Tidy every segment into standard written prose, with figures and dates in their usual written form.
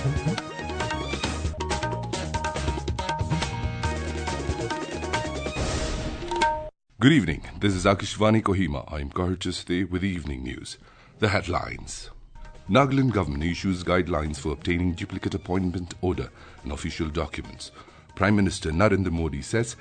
Good evening. This is Akashvani Kohima. I'm courteous today with the evening news. The headlines. Nagaland government issues guidelines for obtaining duplicate appointment order and official documents. Prime Minister Narendra Modi says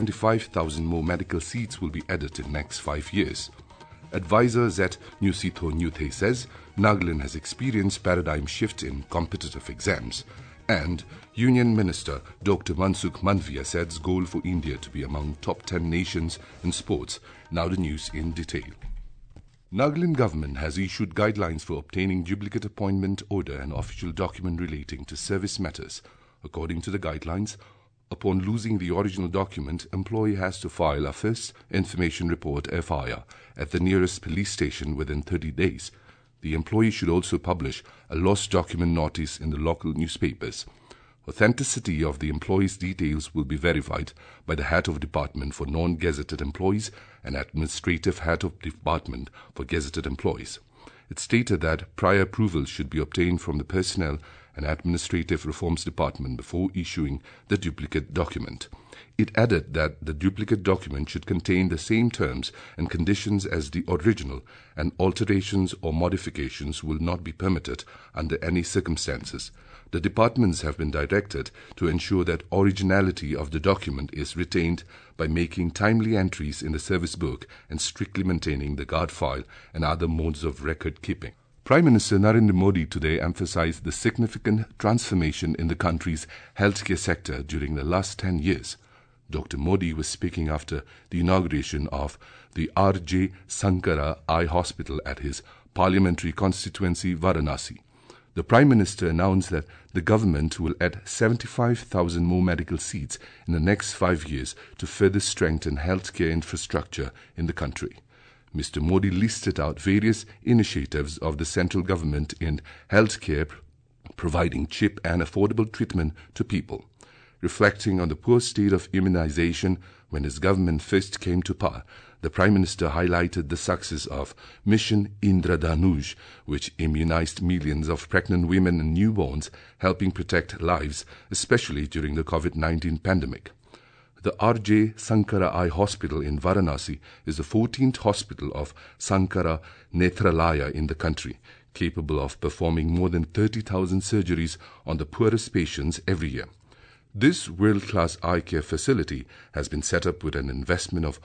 75,000 more medical seats will be added in next 5 years. Advisor Zet Nusitho Nyuthe says Nagaland has experienced paradigm shift in competitive exams. And Union Minister Dr. Mansukh Mandaviya sets goal for India to be among top 10 nations in sports. Now the news in detail. Nagaland government has issued guidelines for obtaining duplicate appointment order and official document relating to service matters. According to the guidelines, upon losing the original document, employee has to file a first information report FIR at the nearest police station within 30 days. The employee should also publish a lost document notice in the local newspapers. Authenticity of the employee's details will be verified by the head of department for non-gazetted employees and administrative head of department for gazetted employees. It stated that prior approval should be obtained from the Personnel and Administrative Reforms Department before issuing the duplicate document. It added that the duplicate document should contain the same terms and conditions as the original, and alterations or modifications will not be permitted under any circumstances. The departments have been directed to ensure that originality of the document is retained by making timely entries in the service book and strictly maintaining the guard file and other modes of record keeping. Prime Minister Narendra Modi today emphasized the significant transformation in the country's healthcare sector during the last 10 years. Dr. Modi was speaking after the inauguration of the R.J. Sankara Eye Hospital at his parliamentary constituency Varanasi. The Prime Minister announced that the government will add 75,000 more medical seats in the next 5 years to further strengthen healthcare infrastructure in the country. Mr. Modi listed out various initiatives of the central government in healthcare, providing cheap and affordable treatment to people. Reflecting on the poor state of immunization when his government first came to power, the Prime Minister highlighted the success of Mission Indradhanush, which immunized millions of pregnant women and newborns, helping protect lives, especially during the COVID-19 pandemic. The R.J. Sankara Eye Hospital in Varanasi is the 14th hospital of Sankara Nethralaya in the country, capable of performing more than 30,000 surgeries on the poorest patients every year. This world-class eye care facility has been set up with an investment of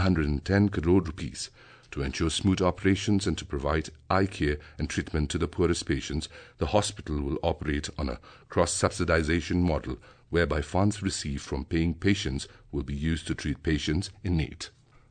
110 crore rupees. To ensure smooth operations and to provide eye care and treatment to the poorest patients, the hospital will operate on a cross-subsidization model whereby funds received from paying patients will be used to treat patients in need.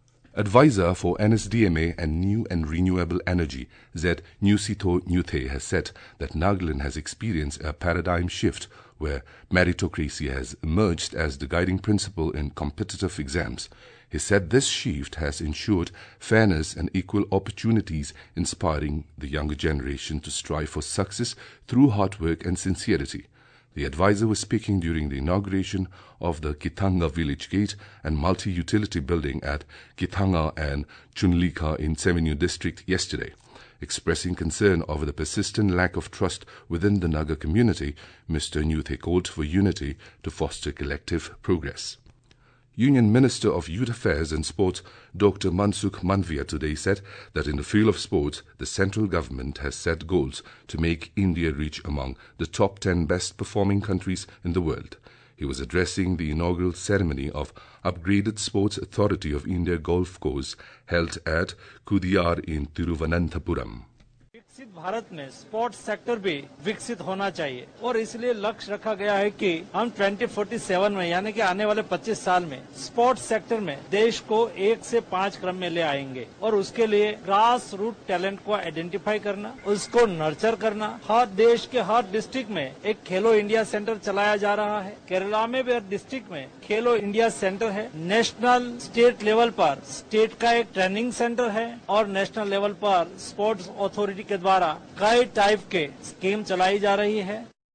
Advisor for NSDMA and New and Renewable Energy, Zet Nusitho Nyuthe, has said that Nagaland has experienced a paradigm shift where meritocracy has emerged as the guiding principle in competitive exams. He said this shift has ensured fairness and equal opportunities, inspiring the younger generation to strive for success through hard work and sincerity. The advisor was speaking during the inauguration of the Kithanga Village Gate and Multi-Utility Building at Kithanga and Chunlika in Seminyu District yesterday. Expressing concern over the persistent lack of trust within the Naga community, Mr. Nyuthe called for unity to foster collective progress. Union Minister of Youth Affairs and Sports Dr. Mansukh Mandaviya today said that in the field of sports, the central government has set goals to make India reach among the top 10 best performing countries in the world. He was addressing the inaugural ceremony of Upgraded Sports Authority of India golf course held at Kudiyar in Thiruvananthapuram. विकसित भारत में sports sector भी विकसित होना चाहिए और इसलिए लक्ष्य रखा गया है कि हम 2047 में यानी कि आने वाले 25 साल में स्पोर्ट्स सेक्टर में देश को 1 से 5 क्रम में ले आएंगे और उसके लिए ग्रास रूट टैलेंट को आइडेंटिफाई करना, उसको नर्चर करना। हर देश के हर डिस्ट्रिक्ट में एक खेलो इंडिया सेंटर चलाया जा रहा है। केरला में भी हर डिस्ट्रिक्ट में खेलो इंडिया सेंटर है। नेशनल स्टेट लेवल पर स्टेट का एक ट्रेनिंग सेंटर है और नेशनल लेवल पर स्पोर्ट्स अथॉरिटी के द्वारा कई टाइप के स्कीम चलाई जा रही है।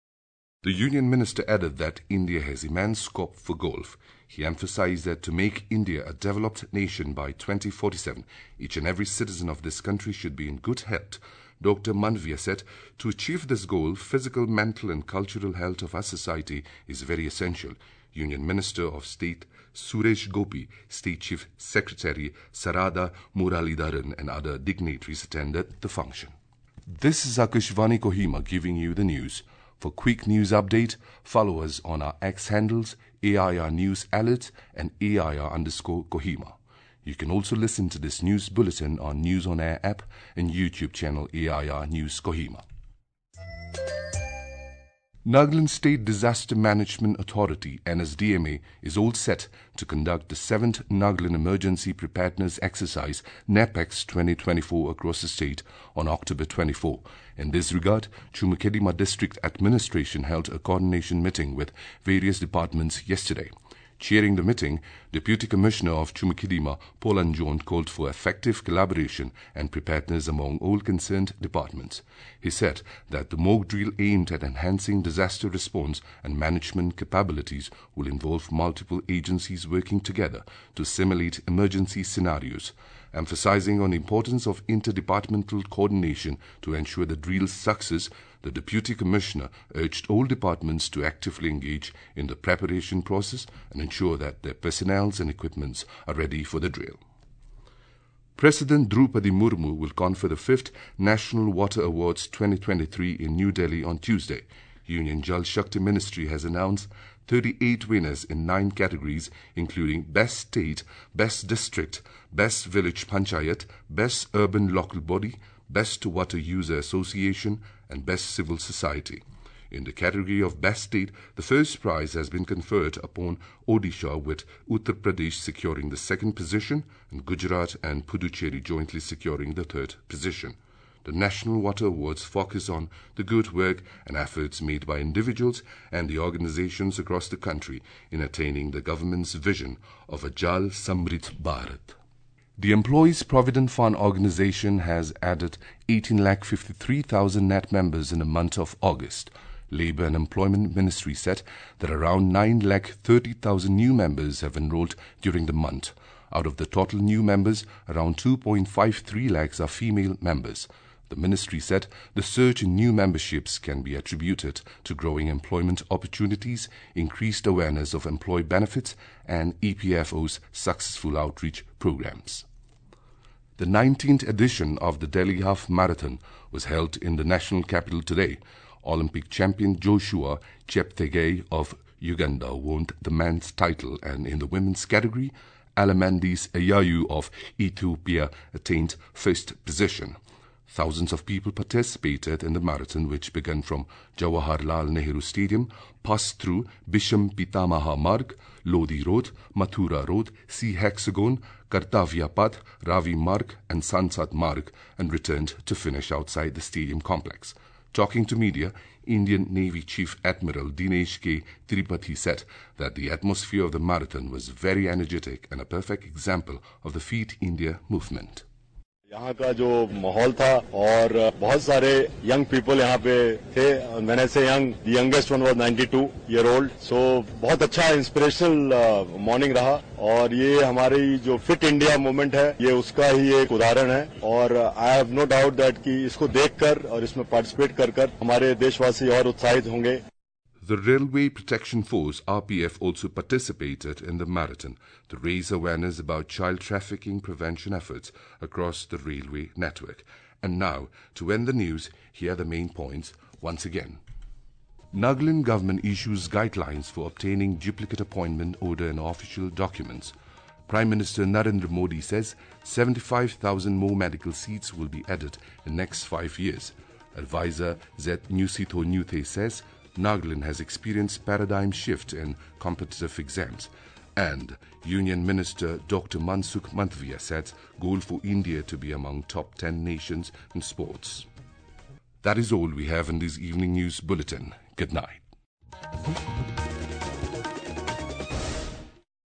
The Union Minister added that India has immense scope for golf. He emphasized that to make India a developed nation by 2047, each and every citizen of this country should be in good health, Dr. Mandavia said, to achieve this goal, physical, mental and cultural health of our society is very essential. Union Minister of State Suresh Gopi, State Chief Secretary Sarada Muralidharan and other dignitaries attended the function. This is Akashvani Kohima giving you the news. For quick news update, follow us on our X handles, AIR News Alerts and AIR_Kohima. You can also listen to this news bulletin on News on Air app and YouTube channel AIR News Kohima. Nagaland State Disaster Management Authority NSDMA is all set to conduct the 7th Nagaland Emergency Preparedness Exercise NEPEX 2024 across the state on October 24. In this regard, Chumakidima District Administration held a coordination meeting with various departments yesterday. Chairing the meeting, Deputy Commissioner of Chumakidima, Paul John, called for effective collaboration and preparedness among all concerned departments. He said that the mock drill aimed at enhancing disaster response and management capabilities will involve multiple agencies working together to simulate emergency scenarios, emphasizing on the importance of interdepartmental coordination to ensure the drill's success. The Deputy Commissioner urged all departments to actively engage in the preparation process and ensure that their personnel and equipments are ready for the drill. President Draupadi Murmu will confer the 5th National Water Awards 2023 in New Delhi on Tuesday. Union Jal Shakti Ministry has announced 38 winners in 9 categories, including Best State, Best District, Best Village Panchayat, Best Urban Local Body, Best Water User Association, and Best Civil Society. In the category of Best State, the first prize has been conferred upon Odisha, with Uttar Pradesh securing the 2nd position and Gujarat and Puducherry jointly securing the 3rd position. The National Water Awards focus on the good work and efforts made by individuals and the organizations across the country in attaining the government's vision of a Jal Samrit Bharat. The Employees Provident Fund Organization has added 18,53,000 net members in the month of August. Labour and Employment Ministry said that around 9,30,000 new members have enrolled during the month. Out of the total new members, around 2.53 lakhs are female members. The ministry said the surge in new memberships can be attributed to growing employment opportunities, increased awareness of employee benefits, and EPFO's successful outreach programs. The 19th edition of the Delhi Half Marathon was held in the national capital today. Olympic champion Joshua Cheptegei of Uganda won the men's title, and in the women's category, Alamandis Ayayu of Ethiopia attained 1st position. Thousands of people participated in the marathon, which began from Jawaharlal Nehru Stadium, passed through Bisham Pitamaha Marg, Lodi Road, Mathura Road, Sea Hexagon, Kartavya Path, Ravi Marg and Sansad Marg, and returned to finish outside the stadium complex. Talking to media, Indian Navy Chief Admiral Dinesh K. Tripathi said that the atmosphere of the marathon was very energetic and a perfect example of the Feat India movement. यहाँ का जो माहौल था और बहुत सारे young people यहाँ पे थे. मैंने से youngest one was 92 year old. So बहुत अच्छा इंस्पिरेशनल मॉर्निंग रहा और ये हमारी जो फिट इंडिया मूवमेंट है ये उसका ही एक उदाहरण है. और I have no doubt that कि इसको देखकर और इसमें पार्टिसिपेट कर हमारे देशवासी और उत्साहित होंगे. The Railway Protection Force RPF also participated in the marathon to raise awareness about child trafficking prevention efforts across the railway network. And now, to end the news, here are the main points once again. Nagaland government issues guidelines for obtaining duplicate appointment order and official documents. Prime Minister Narendra Modi says 75,000 more medical seats will be added in next 5 years. Advisor Z. Nusito Nuthe says Nagaland has experienced paradigm shift in competitive exams. And Union Minister Dr. Mansukh Mandavia sets goal for India to be among top 10 nations in sports. That is all we have in this evening news bulletin. Good night.